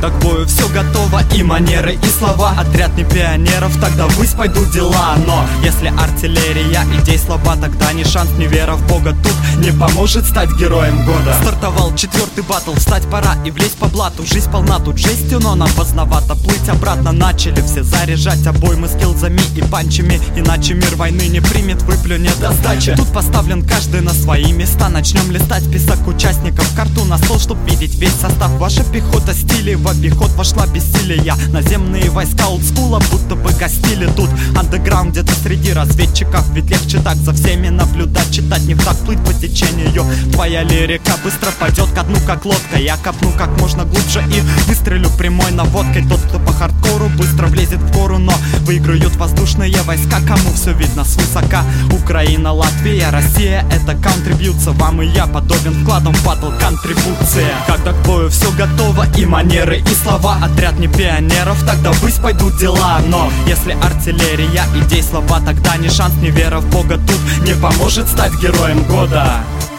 Когда к бою все готово, и манеры, и слова. Отряд не пионеров, тогда ввысь пойдут дела. Но если артиллерия идей слаба, тогда ни шанс, ни вера в Бога тут не поможет стать героем года. Стартовал 4-й баттл, встать пора и влезть по блату. Жизнь полна тут жестью, но нам поздновато плыть обратно. Начали все заряжать обоймы скилзами и панчами, иначе мир войны не примет, выплюнет до сдачи. Тут поставлен каждый на свои места. Начнем листать список участников, карту на стол, чтоб видеть весь состав. Ваша пехота стилей в обиход вошла без силия. Наземные войска олдскула будто бы гостили тут. Андеграунд где-то среди разведчиков, ведь легче так за всеми наблюдать, читать не в так, плыть по течению. Твоя лирика быстро пойдет ко дну, как лодка. Я копну как можно глубже и выстрелю прямой наводкой. Тот, кто по хардкору, быстро влезет в гору, но выиграют воздушные войска, кому все видно свысока. Украина, Латвия, Россия — это контрибьются. Вам и я подобен вкладом в батл, контрибуция. Когда к бою все готово, и манеры, и слова. Отряд не пионеров, тогда ввысь пойдут дела. Но если артиллерия идей слаба, тогда ни шанс, ни вера в Бога тут не поможет стать героем года.